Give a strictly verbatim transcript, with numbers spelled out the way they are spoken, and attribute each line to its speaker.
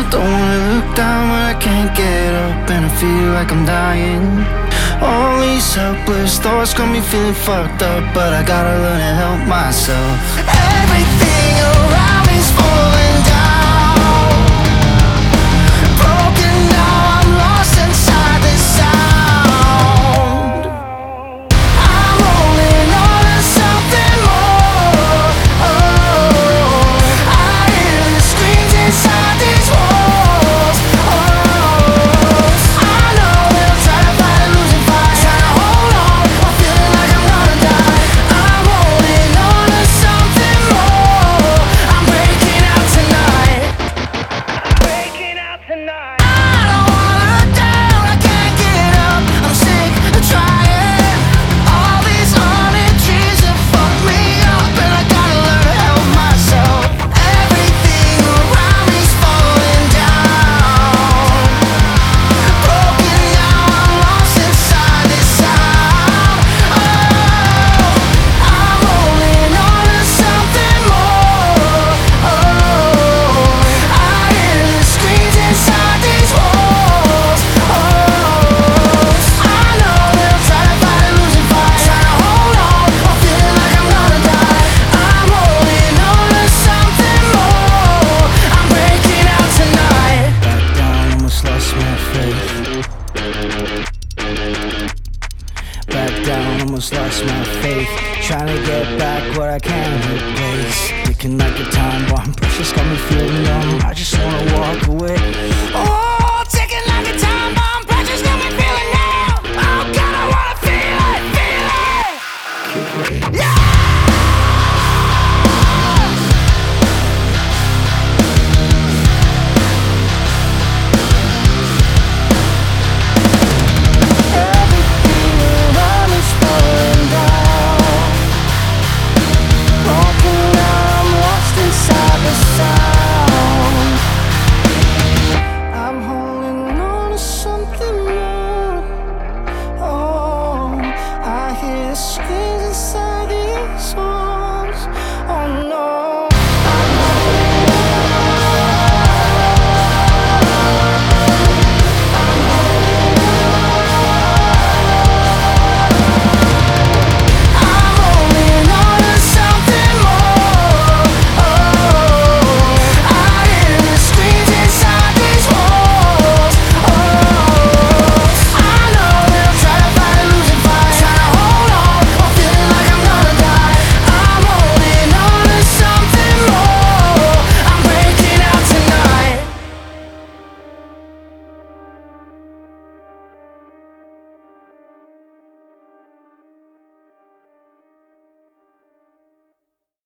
Speaker 1: Don't wanna look down when I can't get up, and I feel like I'm dying. All these helpless thoughts got me feeling fucked up, but I gotta learn to help myself. Everything around me's falling down, broken now, I'm lost inside this sound. I'm holding on to something more. Oh, I hear the screams inside these walls. Oh, I know they'll try to fight a losing fight, trying to hold on, I'm feeling like I'm gonna die. I'm holding on to something more. I'm breaking out tonight, breaking out tonight. I don't wanna look down, I can't get up, I'm sick of trying. All these haunted trees have fucked me up, and I gotta learn to help myself. Everything around me's falling down, broken now, I'm lost inside this sound. Oh, I'm holding on to something more. Oh, I hear the screams inside these walls. Oh, I know they'll try to fight a losing fight, trying to hold on, I'm feeling like I'm gonna die. I'm holding on to something more. I'm breaking out tonight. Back down, almost lost my faith. Back down, almost lost my faith. Trying to get back what I can't replace. Ticking like a time bomb, precious got me feeling numb. I just wanna walk away.